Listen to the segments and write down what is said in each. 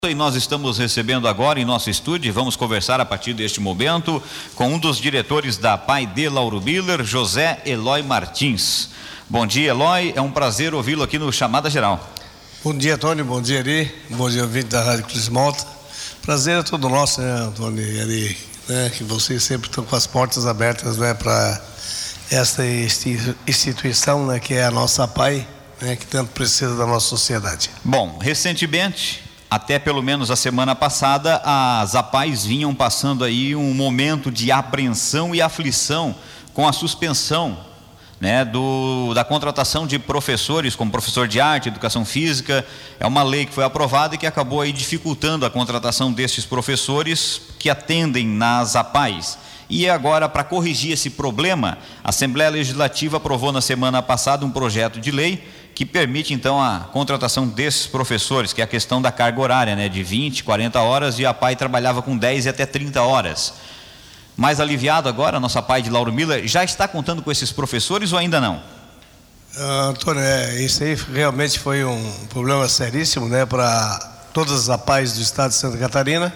E nós estamos recebendo agora em nosso estúdio, vamos conversar a partir deste momento com um dos diretores da APAI de Lauro Miller, José Eloy Martins. Bom dia, Eloy, é um prazer ouvi-lo aqui no Chamada Geral. Bom dia, Antônio, bom dia, Ari, bom dia, ouvinte da Rádio Cruz Malta. Prazer é todo nosso, né, Antônio e Ari, né, que vocês sempre estão com as portas abertas, né, para esta instituição, né, que é a nossa APAI, né, que tanto precisa da nossa sociedade. Bom, recentemente, até pelo menos a semana passada, as APAIs vinham passando aí um momento de apreensão e aflição com a suspensão, né, da contratação de professores, como professor de arte, educação física. É uma lei que foi aprovada e que acabou aí dificultando a contratação desses professores que atendem nas APAIs. E agora, para corrigir esse problema, a Assembleia Legislativa aprovou na semana passada um projeto de lei que permite então a contratação desses professores, que é a questão da carga horária, né, de 20, 40 horas, e a APAI trabalhava com 10 e até 30 horas. Mais aliviado agora, a nossa APAI de Lauro Miller já está contando com esses professores ou ainda não? Antônio, isso aí realmente foi um problema seríssimo, né, para todas as APAIs do estado de Santa Catarina,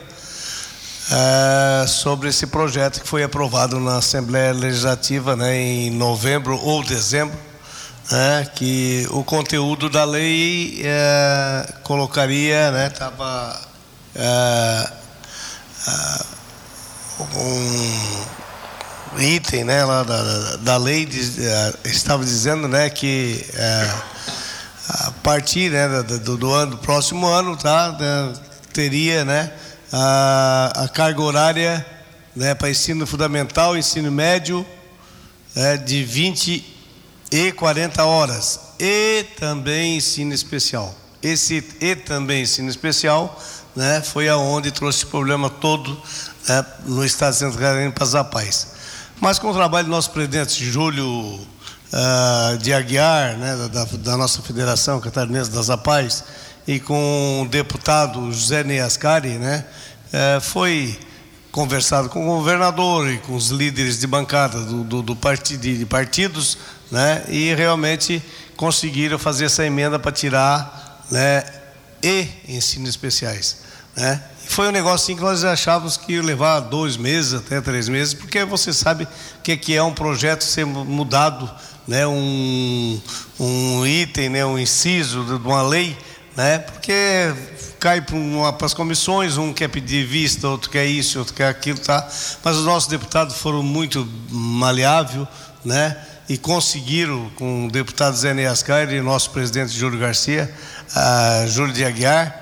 sobre esse projeto que foi aprovado na Assembleia Legislativa, né, em novembro ou dezembro, que o conteúdo da lei colocaria, né, estava um item, né, lá da lei estava dizendo, né, que a partir, né, do próximo ano, teria, né, a carga horária, né, para ensino fundamental, ensino médio, de 20 e 40 horas, e também ensino especial. Esse e também ensino especial, né, foi aonde trouxe o problema todo, né, no estado de Santa Catarina para as APAIs. Mas com o trabalho do nosso presidente Júlio de Aguiar, né, da nossa Federação Catarinense das APAIs, e com o deputado José Neascari, né, foi conversado com o governador e com os líderes de bancada do partido, de partidos, né, e realmente conseguiram fazer essa emenda para tirar, né, e ensino especiais, né. Foi um negócio assim que nós achávamos que ia levar 2 meses até 3 meses, porque você sabe o que é um projeto ser mudado, né, um item, né, um inciso de uma lei, né, porque cai para as comissões, um quer pedir vista, outro quer isso, outro quer aquilo, tá? Mas os nossos deputados foram muito maleáveis, né, e conseguiram, com o deputado Zé Neascar e nosso presidente Júlio Garcia, Júlio de Aguiar,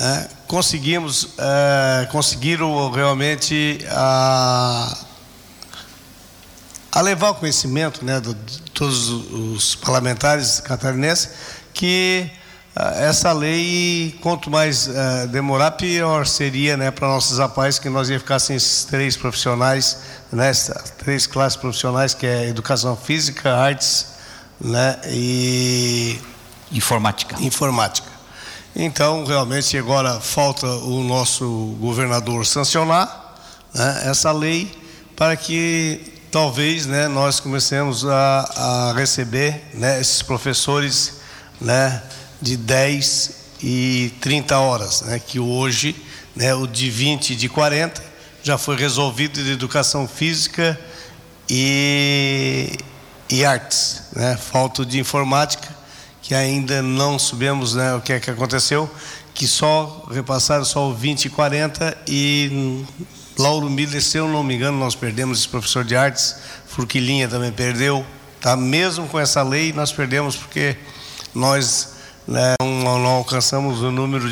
conseguiram realmente a levar o conhecimento, né, de todos os parlamentares catarinenses, que essa lei, quanto mais demorar, pior seria, né, para nossas APAIs, que nós ia ficar sem esses 3 profissionais, né, 3 classes profissionais, que é educação física, artes, né, e informática. Então, realmente, agora falta o nosso governador sancionar, né, essa lei, para que talvez, né, nós comecemos a receber, né, esses professores, né, de 10 e 30 horas, né, que hoje, né, o de 20 e de 40 já foi resolvido, de educação física e artes, né. Falta de informática, que ainda não sabemos, né, o que é que aconteceu, que só repassaram só o 20 e 40, e Lauro Miller, se eu não me engano, nós perdemos esse professor de artes, Furquilinha também perdeu, tá? Mesmo com essa lei nós perdemos, porque nós, né, não alcançamos o número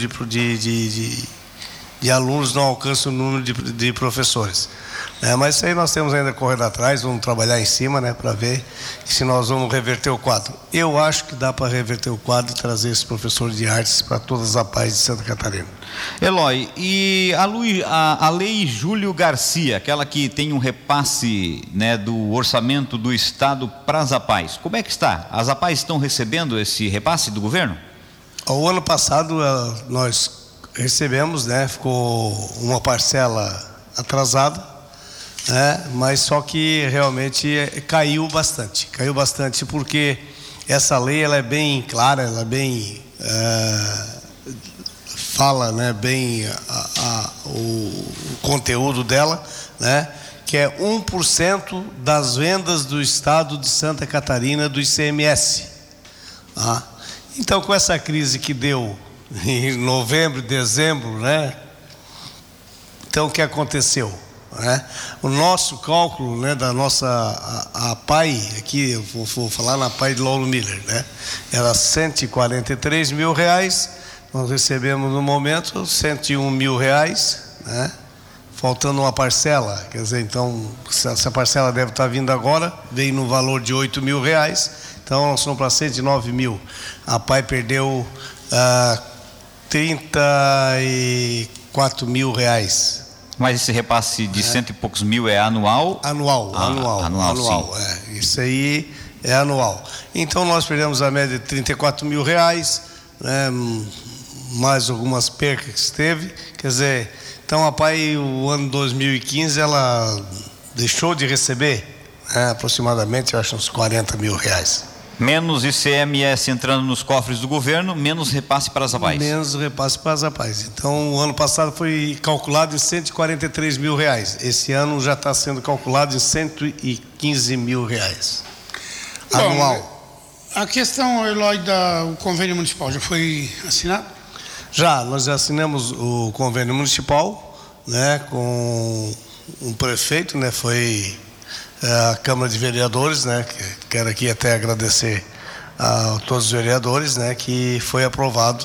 de alunos, não alcança o número de professores, né? Mas isso aí nós temos ainda correndo atrás, vamos trabalhar em cima, né, para ver se nós vamos reverter o quadro. Eu acho que dá para reverter o quadro e trazer esse professor de artes para todas as APAIs de Santa Catarina. Eloy, e a lei Júlio Garcia, aquela que tem um repasse, né, do orçamento do estado para as APAIs, como é que está? As APAIs estão recebendo esse repasse do governo? O ano passado nós recebemos, né, ficou uma parcela atrasada, né, mas só que realmente caiu bastante, porque essa lei ela é bem clara, ela é bem fala, né, bem o conteúdo dela, né, que é 1% das vendas do estado de Santa Catarina do ICMS. Tá? Então, com essa crise que deu em novembro, dezembro, né, então o que aconteceu? Né? O nosso cálculo, né, da nossa a PAI, aqui eu vou falar na PAI de Laulo Miller, né, era R$143 mil, nós recebemos no momento R$101 mil, né, faltando uma parcela, quer dizer, então essa parcela deve estar vindo agora, veio no valor de R$8 mil, então nós somos para R$109 mil, a PAI perdeu R$34 mil. Mas esse repasse de cento e poucos mil é anual? Anual. Isso aí é anual. Então nós perdemos a média de R$34 mil, né, mais algumas percas que teve. Quer dizer, então a PAI, o ano 2015, ela deixou de receber, né, aproximadamente, eu acho, uns R$40 mil. Menos ICMS entrando nos cofres do governo, menos repasse para as APAES. Menos repasse para as APAES. Então, o ano passado foi calculado em R$143 mil. Esse ano já está sendo calculado em R$115 mil. Anual. Bom, a questão, Eloy, do convênio municipal já foi assinado? Já, nós já assinamos o convênio municipal, né, com um prefeito, né, foi a Câmara de Vereadores, né, que quero aqui até agradecer a todos os vereadores, né, que foi aprovado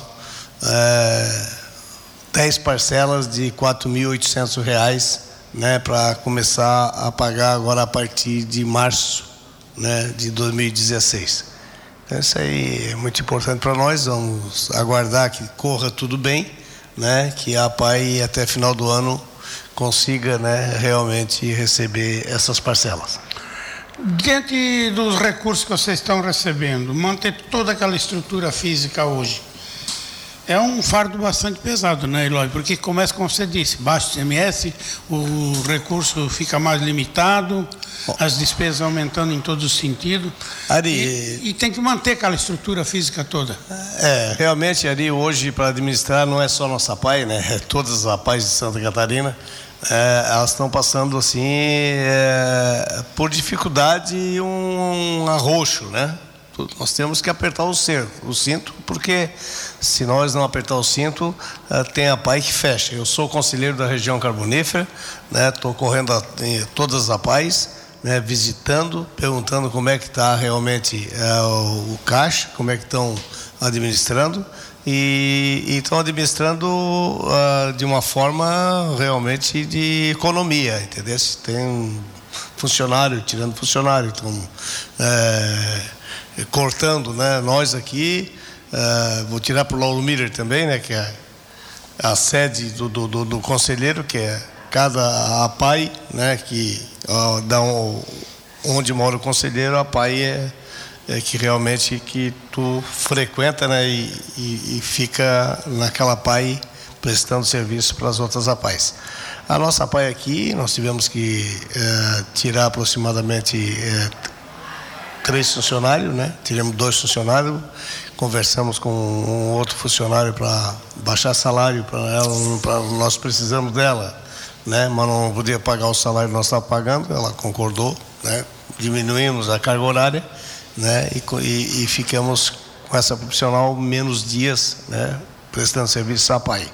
10 parcelas de R$4.800, né, para começar a pagar agora a partir de março, né, de 2016. Então, isso aí é muito importante para nós. Vamos aguardar que corra tudo bem, né, que a PAI até final do ano consiga, né, realmente receber essas parcelas. Diante dos recursos que vocês estão recebendo, manter toda aquela estrutura física hoje é um fardo bastante pesado, né, Eloy? Porque começa, como você disse, baixo ICMS, o recurso fica mais limitado, as despesas aumentando em todos os sentidos. Ari, e tem que manter aquela estrutura física toda. Realmente, Ari, hoje para administrar não é só nossa PAI, né? É todas as APAES de Santa Catarina. Elas estão passando assim por dificuldade e um arroxo, né? Nós temos que apertar o cinto, porque se nós não apertar o cinto, tem a PAI que fecha. Eu sou conselheiro da região carbonífera, né? Estou correndo todas as APAES, né? Visitando, perguntando como é que está realmente o caixa, como é que estão administrando. E estão administrando de uma forma realmente de economia, entendeu? Tem funcionário, tirando funcionário, estão cortando, né? Nós aqui, vou tirar para o Laulo Miller também, né? Que é a sede do conselheiro, que é cada APAI, né? Que onde mora o conselheiro, a APAI é que realmente que tu frequenta, né, e fica naquela PAI prestando serviço para as outras APAES. A nossa PAI aqui, nós tivemos que tirar aproximadamente 3 funcionários, né? Tiramos 2 funcionários, conversamos com um outro funcionário para baixar salário para ela, nós precisamos dela, né? Mas não podia pagar o salário que nós estávamos pagando, ela concordou, né? Diminuímos a carga horária, né, e ficamos com essa profissional menos dias, né, prestando serviço à PAI.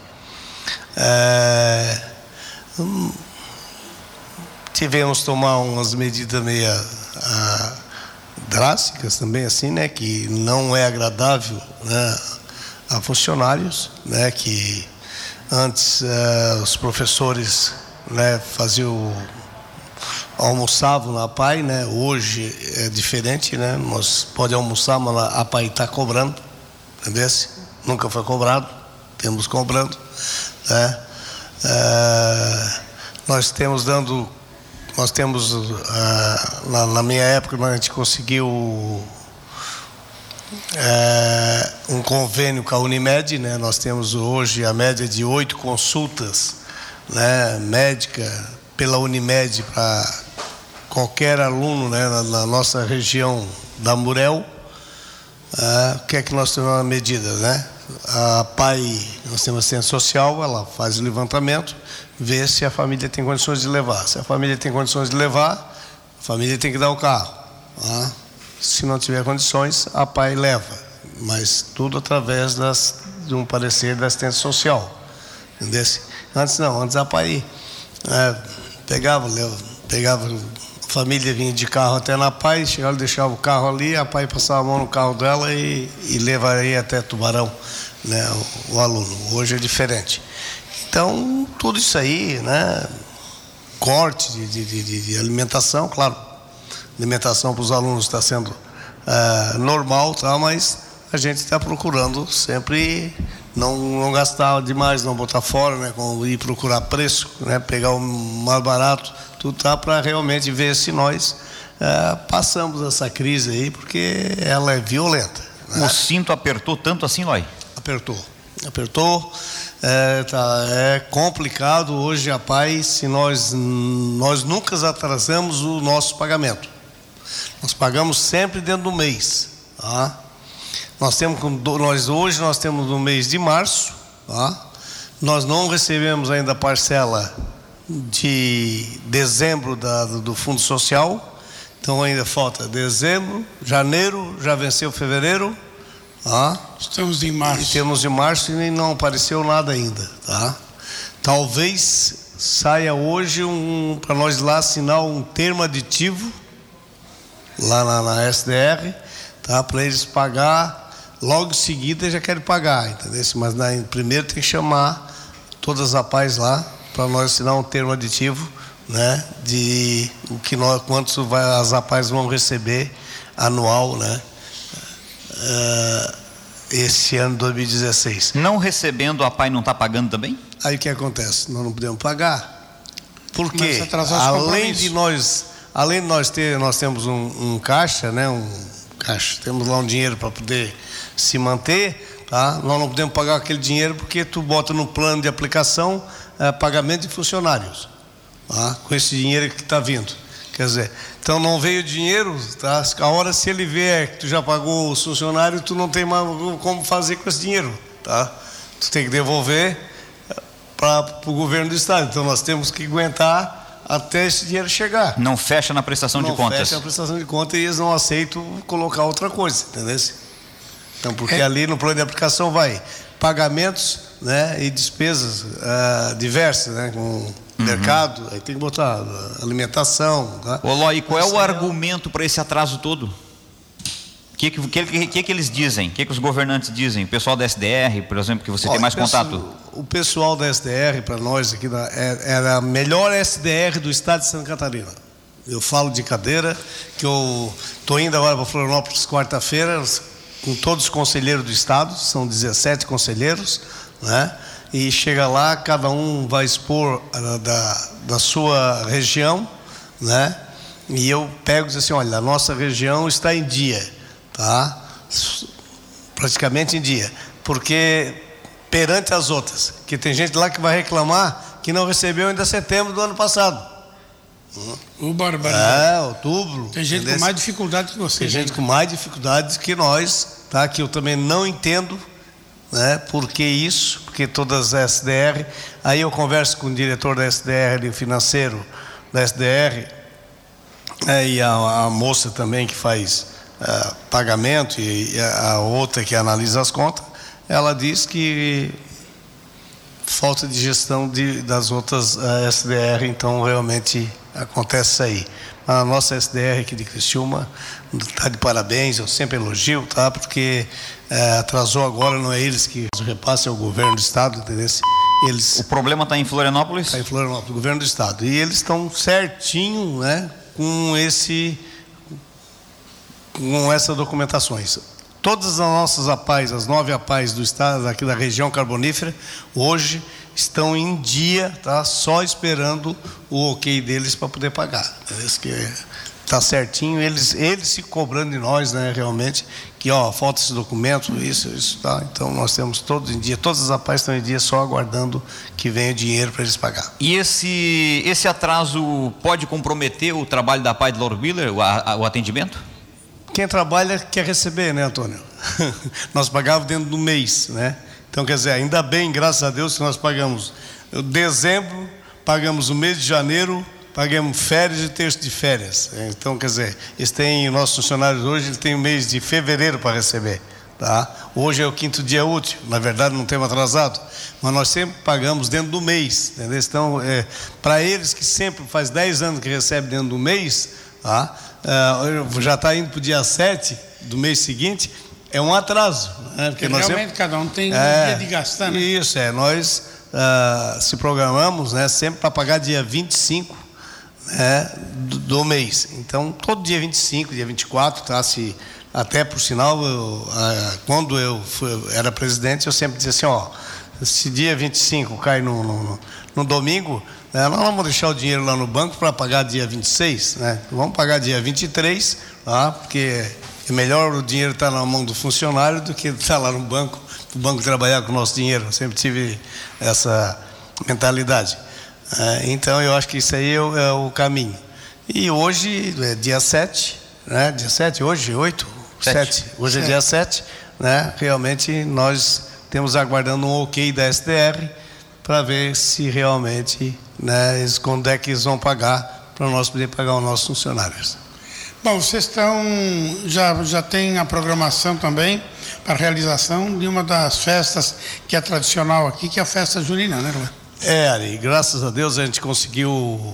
Tivemos que tomar umas medidas meio drásticas também, assim, né, que não é agradável, né, a funcionários, né, que antes os professores, né, almoçavam na PAI, né? Hoje é diferente, né? Nós podemos almoçar, mas a PAI está cobrando, entendeu? Nunca foi cobrado, temos cobrando, né? Nós temos na minha época a gente conseguiu um convênio com a Unimed, né? Nós temos hoje a média de 8 consultas, né, médica pela Unimed para qualquer aluno, né, na nossa região da Murel. O que é que nós temos na medida, né? A PAI, nós temos assistência social, ela faz o levantamento, vê se a família tem condições de levar. Se a família tem condições de levar, a família tem que dar o carro. Tá? Se não tiver condições, a PAI leva. Mas tudo através de um parecer da assistência social. Entendeu? Antes não, antes a PAI pegava, a família vinha de carro até na PAI, chegava, deixava o carro ali, a PAI passava a mão no carro dela e levaria até Tubarão, né, o aluno. Hoje é diferente. Então, tudo isso aí, né, corte de alimentação, claro, alimentação para os alunos está sendo normal, tá, mas a gente está procurando sempre não gastar demais, não botar fora, né, ir procurar preço, né, pegar o mais barato, tudo tá para realmente ver se nós passamos essa crise aí, porque ela é violenta. Né? O cinto apertou tanto assim, Loi? Apertou. É complicado hoje a PAI, se nós nunca atrasamos o nosso pagamento. Nós pagamos sempre dentro do mês, tá? Hoje nós temos no mês de março, tá? Nós não recebemos ainda a parcela de dezembro do Fundo Social, então ainda falta dezembro, janeiro, já venceu fevereiro, tá? Estamos em março. E temos de março e não apareceu nada ainda, tá? Talvez saia hoje para nós lá assinar um termo aditivo lá na SDR, tá? Para eles pagar. Logo em seguida já querem pagar, entendeu? Mas primeiro tem que chamar todas as APAIs lá para nós assinar um termo aditivo, né? De quanto as APAIs vão receber anual, né? Esse ano 2016. Não recebendo, a APAI não está pagando também? Aí o que acontece? Nós não podemos pagar. Porque além de nós temos um caixa, né? Temos lá um dinheiro para poder se manter, tá? Nós não podemos pagar aquele dinheiro porque tu bota no plano de aplicação pagamento de funcionários, tá? Com esse dinheiro que está vindo. Quer dizer, então não veio dinheiro, tá? A hora se ele vier que tu já pagou os funcionários, tu não tem mais como fazer com esse dinheiro, tá? Tu tem que devolver para o governo do estado. Então nós temos que aguentar até esse dinheiro chegar. Não fecha na prestação de contas. Não fecha na prestação de contas e eles não aceitam colocar outra coisa, entendeu? Então, porque ali no plano de aplicação vai pagamentos, né, e despesas diversas, né, com mercado, aí tem que botar alimentação. Tá? Ô Loi, qual é o argumento para esse atraso todo? O que eles dizem? O que os governantes dizem? O pessoal da SDR, por exemplo, que você tem mais contato? O pessoal da SDR, para nós aqui, era a melhor SDR do estado de Santa Catarina. Eu falo de cadeira, que eu estou indo agora para Florianópolis quarta-feira, com todos os conselheiros do estado, são 17 conselheiros, né? E chega lá, cada um vai expor da sua região, né? E eu pego e digo assim, olha, a nossa região está em dia, tá? Praticamente em dia, porque perante as outras, que tem gente lá que vai reclamar que não recebeu ainda setembro do ano passado. Outubro. Tem gente com mais dificuldade que você. Tem gente com mais dificuldades que nós, tá? Que eu também não entendo, né? Por que isso? Porque todas as SDR, aí eu converso com o diretor da SDR, financeiro da SDR, e a moça também que faz pagamento e a outra que analisa as contas, ela diz que falta de gestão das outras SDR, então realmente acontece isso aí. A nossa SDR aqui de Criciúma está de parabéns, eu sempre elogio, tá? Porque atrasou agora, não é eles que repassem ao governo do estado, entendeu? O problema está em Florianópolis? Está em Florianópolis, governo do estado. E eles estão certinho, né, com essas documentações. Todas as nossas APAIs, as 9 APAIs do estado, aqui da região carbonífera, hoje estão em dia, tá? Só esperando o ok deles para poder pagar. Está certinho, eles se cobrando de nós, né, realmente, que falta esse documento, isso, tá? Então nós temos todos em dia, todas as APAIs estão em dia, só aguardando que venha o dinheiro para eles pagar. E esse atraso pode comprometer o trabalho da APAI de Lauro Miller, o atendimento? Quem trabalha quer receber, né, Antônio? nós pagávamos dentro do mês, né? Então, quer dizer, ainda bem, graças a Deus, que nós pagamos dezembro, pagamos o mês de janeiro, pagamos férias e terço de férias. Então, quer dizer, nossos funcionários hoje, eles têm o mês de fevereiro para receber, tá? Hoje é o 5º dia útil, na verdade não temos atrasado, mas nós sempre pagamos dentro do mês, entendeu? Então, para eles que sempre faz 10 anos que recebem dentro do mês, tá? Já está indo para o dia 7 do mês seguinte, é um atraso, né? Porque realmente sempre, cada um tem um dia de gastar, né? Isso, nós se programamos, né, sempre para pagar dia 25, né, do mês. Então, todo dia 25, dia 24, tá? Até por sinal, quando eu era presidente, eu sempre dizia assim, se dia 25 cai no domingo, nós não vamos deixar o dinheiro lá no banco para pagar dia 26, né? Vamos pagar dia 23, tá? Porque é melhor o dinheiro estar na mão do funcionário do que estar lá no banco, o banco trabalhar com o nosso dinheiro. Eu sempre tive essa mentalidade. Então, eu acho que isso aí é o caminho. E hoje é dia 7, né? Dia 7, hoje, 8? 7. Hoje é dia 7, né? Realmente nós temos aguardando um ok da SDR para ver se realmente, né, quando é que eles vão pagar, para nós poder pagar os nossos funcionários. Bom, vocês já tem a programação também para a realização de uma das festas que é tradicional aqui, que é a festa junina, né, Luan? Ari, graças a Deus a gente conseguiu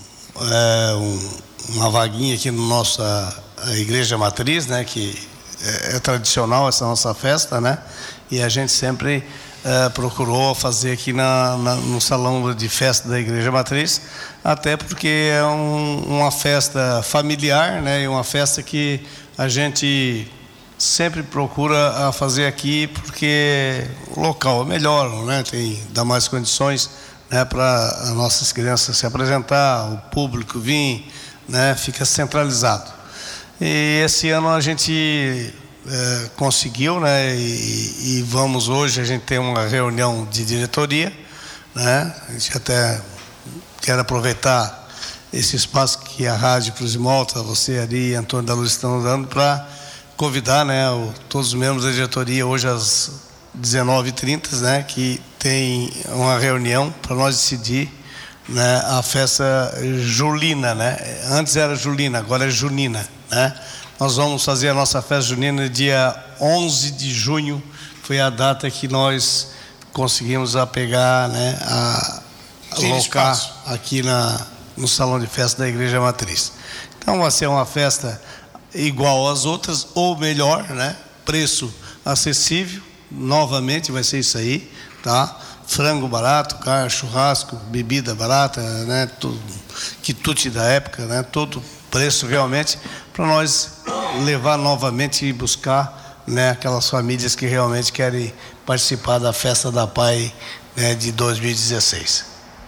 uma vaguinha aqui na nossa igreja matriz, né, que é tradicional essa nossa festa, né, e a gente sempre procurou fazer aqui no salão de festa da igreja matriz, até porque é uma festa familiar, né, e uma festa que a gente sempre procura fazer aqui, porque o local é melhor, né, dá mais condições, né, para as nossas crianças se apresentar, o público vir, né, fica centralizado. E esse ano a gente conseguiu, né, e vamos hoje, a gente tem uma reunião de diretoria, né, a gente até quer aproveitar esse espaço que a Rádio Cruz de Malta, você ali e Antônio da Luz estão dando para convidar, né, todos os membros da diretoria hoje às 19h30, né, que tem uma reunião para nós decidir, né, a festa julina, né, antes era julina, agora é junina, né. Nós vamos fazer a nossa festa junina dia 11 de junho, foi a data que nós conseguimos pegar, né, alocar aqui no salão de festa da Igreja Matriz. Então vai ser uma festa igual às outras, ou melhor, né, preço acessível, novamente vai ser isso aí, tá? Frango barato, carne, churrasco, bebida barata, né, tudo, quitute da época, né, todo preço realmente, para nós levar novamente e buscar, né, aquelas famílias que realmente querem participar da festa da PAI, né, de 2016.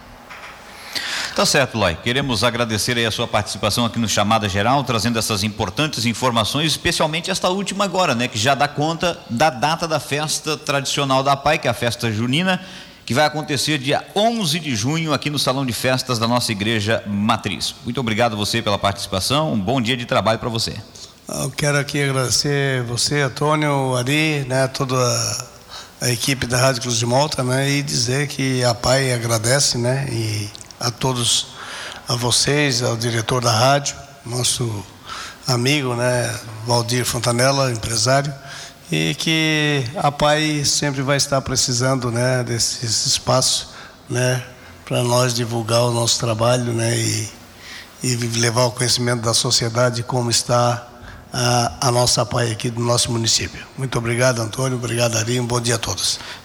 Tá certo, Loi. Queremos agradecer aí a sua participação aqui no Chamada Geral, trazendo essas importantes informações, especialmente esta última agora, né, que já dá conta da data da festa tradicional da PAI, que é a festa junina, que vai acontecer dia 11 de junho aqui no Salão de Festas da nossa Igreja Matriz. Muito obrigado a você pela participação, um bom dia de trabalho para você. Eu quero aqui agradecer você, Antônio, Ari, né, toda a equipe da Rádio Cruz de Malta, né, e dizer que a PAI agradece, né, e a todos, a vocês, ao diretor da rádio, nosso amigo, né, Valdir Fontanella, empresário, e que a PAI sempre vai estar precisando, né, desses espaços, né, para nós divulgar o nosso trabalho, né, e levar o conhecimento da sociedade como está a nossa PAI aqui do nosso município. Muito obrigado, Antônio, obrigado, Ari, um bom dia a todos.